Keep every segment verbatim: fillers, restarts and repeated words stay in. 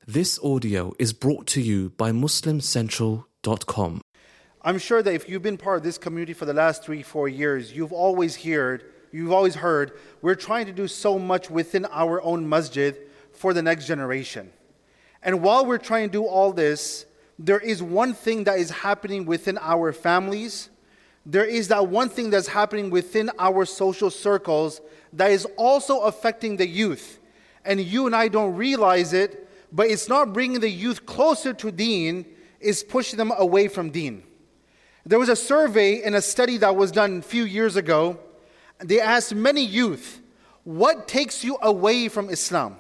This audio is brought to you by muslim central dot com. I'm sure that if you've been part of this community for the last three, four years, you've always heard, you've always heard, we're trying to do so much within our own masjid for the next generation. And while we're trying to do all this, there is one thing that is happening within our families. There is that one thing that's happening within our social circles that is also affecting the youth. And you and I don't realize it, but it's not bringing the youth closer to Deen, it's pushing them away from Deen. There was a survey and a study that was done a few years ago. They asked many youth, what takes you away from Islam?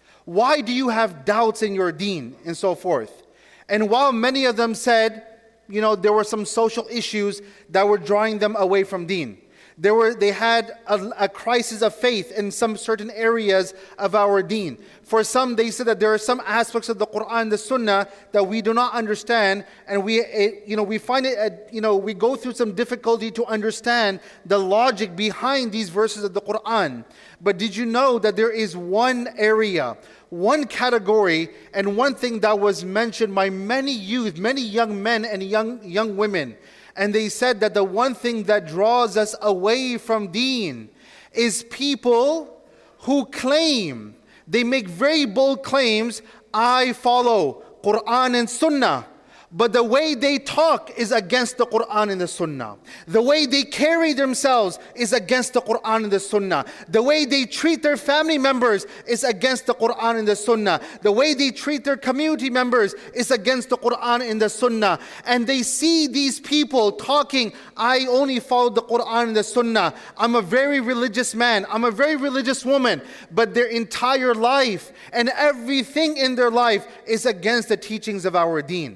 Why do you have doubts in your Deen? And so forth. And while many of them said, you know, there were some social issues that were drawing them away from Deen. There were, they had a, a crisis of faith in some certain areas of our Deen. For some, they said that there are some aspects of the Quran, the Sunnah, that we do not understand, and we, it, you know, we find it, uh, you know, we go through some difficulty to understand the logic behind these verses of the Quran. But did you know that there is one area, one category, and one thing that was mentioned by many youth, many young men and young young women? And they said that the one thing that draws us away from Deen is people who claim, they make very bold claims, I follow Quran and Sunnah. But the way they talk is against the Quran and the Sunnah. The way they carry themselves is against the Quran and the Sunnah. The way they treat their family members is against the Quran and the Sunnah. The way they treat their community members is against the Quran and the Sunnah. And they see these people talking, I only follow the Quran and the Sunnah. I'm a very religious man. I'm a very religious woman. But their entire life and everything in their life is against the teachings of our Deen.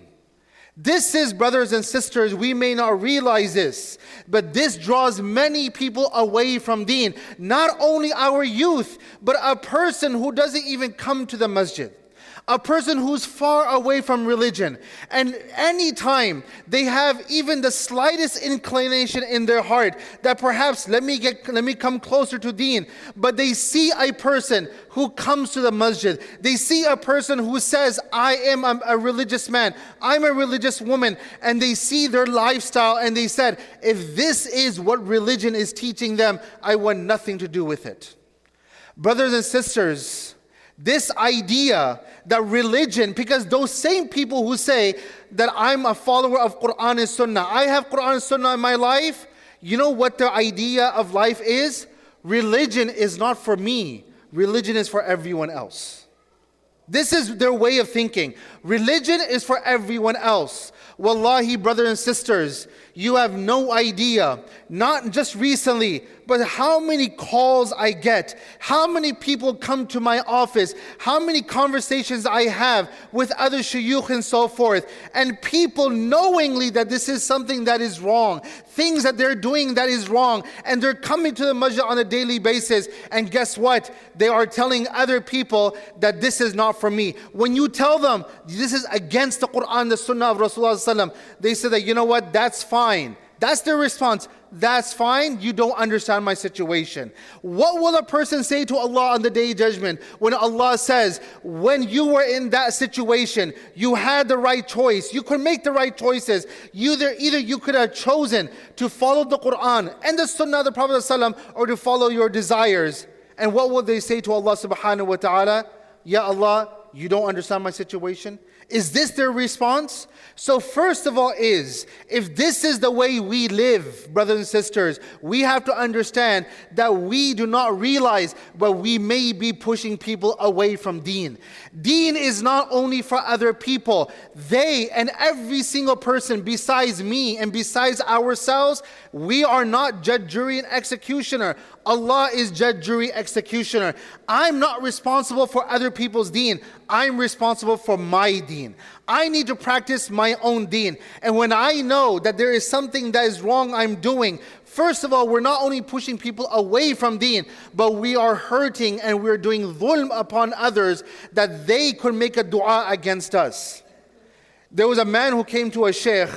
This is, brothers and sisters, we may not realize this, but this draws many people away from Deen. Not only our youth, but a person who doesn't even come to the masjid. A person who's far away from religion. And anytime they have even the slightest inclination in their heart that perhaps let me get let me come closer to Deen, but they see a person who comes to the masjid. They see a person who says, I am a religious man, I'm a religious woman, and they see their lifestyle and they said, if this is what religion is teaching them, I want nothing to do with it. Brothers and sisters, this idea that religion, because those same people who say that I'm a follower of Quran and Sunnah, I have Quran and Sunnah in my life, you know what their idea of life is? Religion is not for me. Religion is for everyone else. This is their way of thinking. Religion is for everyone else. Wallahi, brothers and sisters, you have no idea, not just recently, but how many calls I get, how many people come to my office, how many conversations I have with other shuyukh and so forth, and people knowingly that this is something that is wrong, things that they're doing that is wrong, and they're coming to the masjid on a daily basis, and guess what? They are telling other people that this is not for me. When you tell them this is against the Quran, the Sunnah of Rasulullah, they say that, you know what, that's fine. That's their response. That's fine. You don't understand my situation. What will a person say to Allah on the Day of Judgment when Allah says, when you were in that situation, you had the right choice. You could make the right choices. You either, either you could have chosen to follow the Quran and the Sunnah of the Prophet ﷺ, or to follow your desires. And what will they say to Allah subhanahu wa ta'ala? Ya Allah, you don't understand my situation? Is this their response? So first of all is, if this is the way we live, brothers and sisters, we have to understand that we do not realize, but we may be pushing people away from Deen. Deen is not only for other people. They and every single person besides me and besides ourselves, we are not judge, jury, and executioner. Allah is judge, jury, executioner. I'm not responsible for other people's Deen. I'm responsible for my Deen. I need to practice my own Deen. And when I know that there is something that is wrong I'm doing, first of all, we're not only pushing people away from Deen, but we are hurting and we're doing dhulm upon others that they could make a dua against us. There was a man who came to a sheikh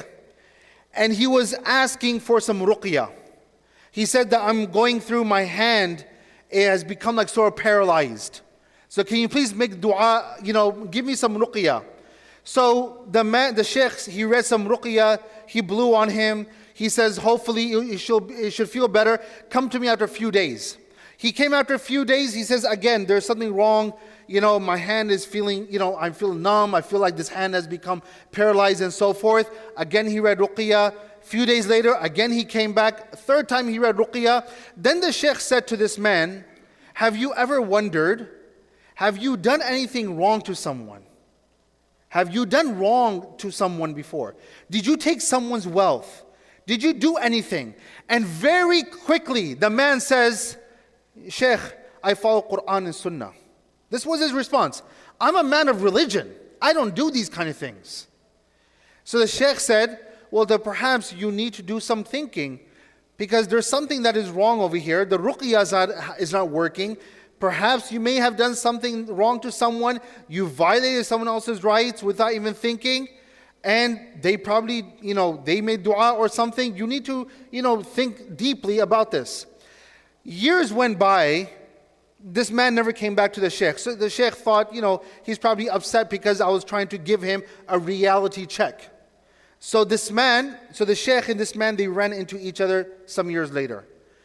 and he was asking for some ruqyah. He said that I'm going through my hand, it has become like sort of paralyzed. So can you please make dua, you know, give me some ruqyah. So the man, the sheikh, he read some ruqyah, he blew on him. He says, hopefully you should, you should feel better. Come to me after a few days. He came after a few days. He says, again, there's something wrong. You know, my hand is feeling, you know, I'm feeling numb. I feel like this hand has become paralyzed and so forth. Again, he read ruqyah. Few days later, again he came back. Third time he read ruqyah. Then the sheikh said to this man, have you ever wondered, have you done anything wrong to someone? Have you done wrong to someone before? Did you take someone's wealth? Did you do anything? And very quickly, the man says, Sheikh, I follow Quran and Sunnah. This was his response. I'm a man of religion. I don't do these kind of things. So the Sheikh said, well, then perhaps you need to do some thinking because there's something that is wrong over here. The ruqyah is not working. Perhaps you may have done something wrong to someone. You violated someone else's rights without even thinking. And they probably, you know, they made dua or something. You need to, you know, think deeply about this. Years went by. This man never came back to the sheikh. So the sheikh thought, you know, he's probably upset because I was trying to give him a reality check. So this man, so the sheikh and this man, they ran into each other some years later.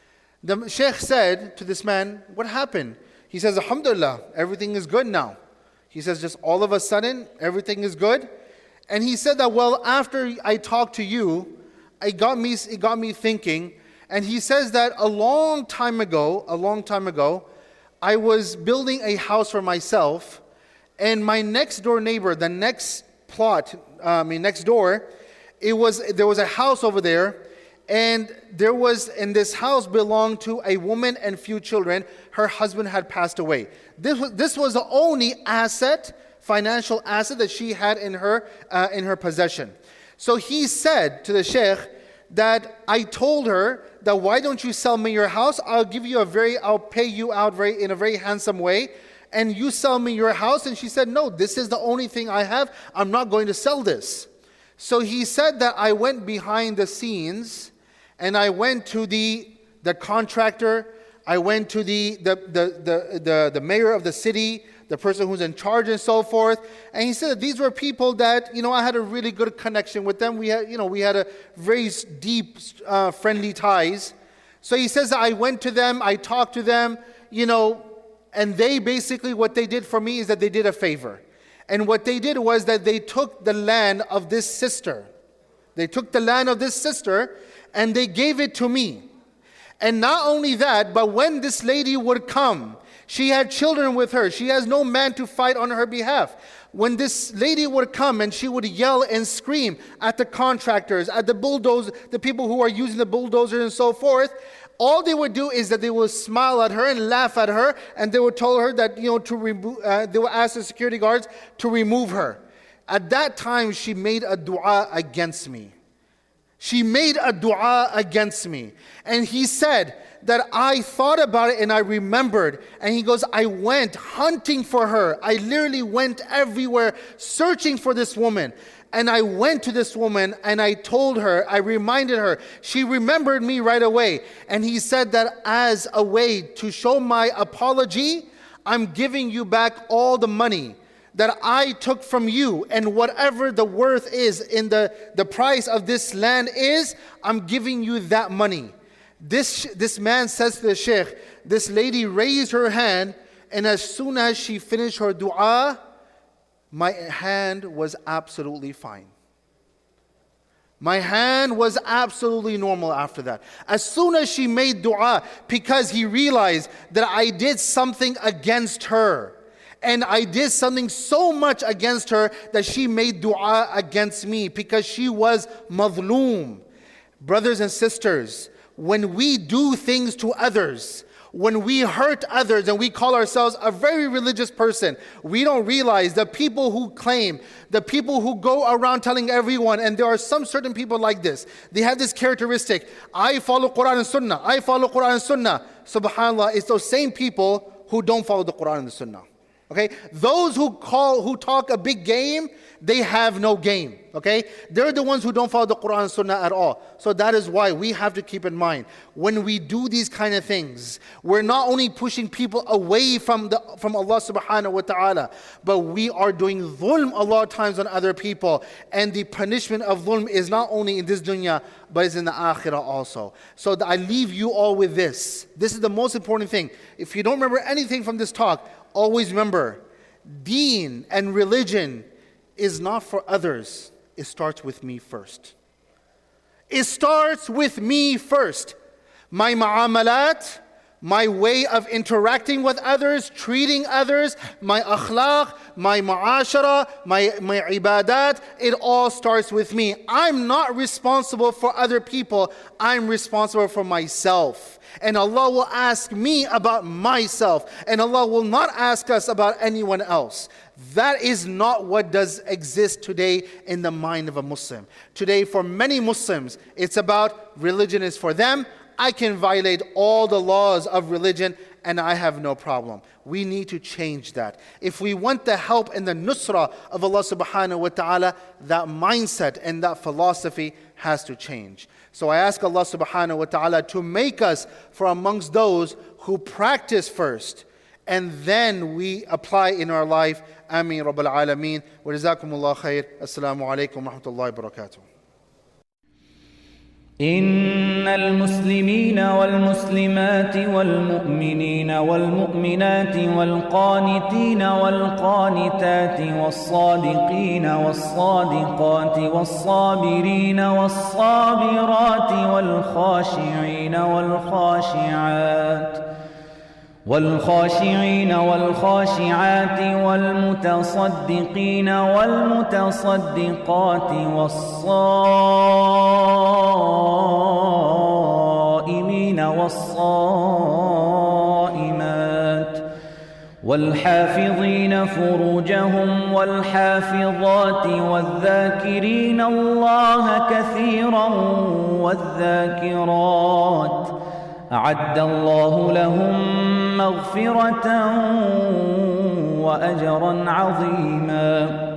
The sheikh said to this man, what happened? He says, Alhamdulillah, everything is good now. He says, just all of a sudden, everything is good. And he said that, well, after I talked to you, it got me, it got me thinking. And he says that a long time ago, a long time ago, I was building a house for myself, and my next door neighbor, the next plot, I mean next door, it was there was a house over there, and there was, and this house belonged to a woman and few children. Her husband had passed away. This was this was the only asset, financial asset that she had in her uh, in her possession. So he said to the sheikh that I told her that why don't you sell me your house? I'll give you a very, I'll pay you out very in a very handsome way, and you sell me your house. And she said, no, this is the only thing I have. I'm not going to sell this. So he said that I went behind the scenes, and I went to the the contractor. I went to the the the the the, the mayor of the city, the person who's in charge and so forth. And he said these were people that, you know, I had a really good connection with them. We had, you know, we had a very deep, uh, friendly ties. So he says I went to them, I talked to them, you know, and they basically, what they did for me is that they did a favor. And what they did was that they took the land of this sister. They took the land of this sister and they gave it to me. And not only that, but when this lady would come, she had children with her. She has no man to fight on her behalf. When this lady would come and she would yell and scream at the contractors, at the bulldozer, the people who are using the bulldozer and so forth, all they would do is that they would smile at her and laugh at her, and they would tell her that, you know, to remove. Uh, they would ask the security guards to remove her. At that time, she made a dua against me. She made a dua against me. And he said that I thought about it and I remembered. And he goes, I went hunting for her. I literally went everywhere searching for this woman. And I went to this woman and I told her, I reminded her. She remembered me right away. And he said that as a way to show my apology, I'm giving you back all the money that I took from you, and whatever the worth is in the, the price of this land is, I'm giving you that money. This, this man says to the sheikh, this lady raised her hand, and as soon as she finished her dua, my hand was absolutely fine. My hand was absolutely normal after that. As soon as she made dua, because he realized that I did something against her. And I did something so much against her that she made dua against me because she was madloom. Brothers and sisters, when we do things to others, when we hurt others and we call ourselves a very religious person, we don't realize the people who claim, the people who go around telling everyone, and there are some certain people like this, they have this characteristic, I follow Quran and Sunnah, I follow Quran and Sunnah. SubhanAllah, it's those same people who don't follow the Quran and the Sunnah. Okay, those who call, who talk a big game, they have no game, okay? They're the ones who don't follow the Quran and Sunnah at all. So that is why we have to keep in mind, when we do these kind of things, we're not only pushing people away from the from Allah subhanahu wa ta'ala, but we are doing dhulm a lot of times on other people. And the punishment of dhulm is not only in this dunya, but it's in the akhirah also. So I leave you all with this. This is the most important thing. If you don't remember anything from this talk, always remember, deen and religion is not for others. It starts with me first. It starts with me first. My mu'amalat, my way of interacting with others, treating others, my akhlaq, my mu'ashara, my, my ibadat, it all starts with me. I'm not responsible for other people. I'm responsible for myself. And Allah will ask me about myself. And Allah will not ask us about anyone else. That is not what does exist today in the mind of a Muslim. Today, for many Muslims, it's about religion is for them. I can violate all the laws of religion and I have no problem. We need to change that. If we want the help and the nusra of Allah subhanahu wa ta'ala, that mindset and that philosophy has to change. So I ask Allah subhanahu wa ta'ala to make us from amongst those who practice first and then we apply in our life. Ameen Rabbil Alameen. Wa jazakumullah khair. Assalamu alaikum wa rahmatullahi wa barakatuh. إن المسلمين والمسلمات والمؤمنين والمؤمنات والقانتين والقانتات والصادقين والصادقات والصابرين والصابرات والخاشعين والخاشعات والخاشعين والخاشعات والمتصدقين والمتصدقات والصائمين والصائمات والحافظين فروجهم والحافظات والذاكرين الله كثيرا والذاكرات أعد الله لهم مغفرة وأجرا عظيما.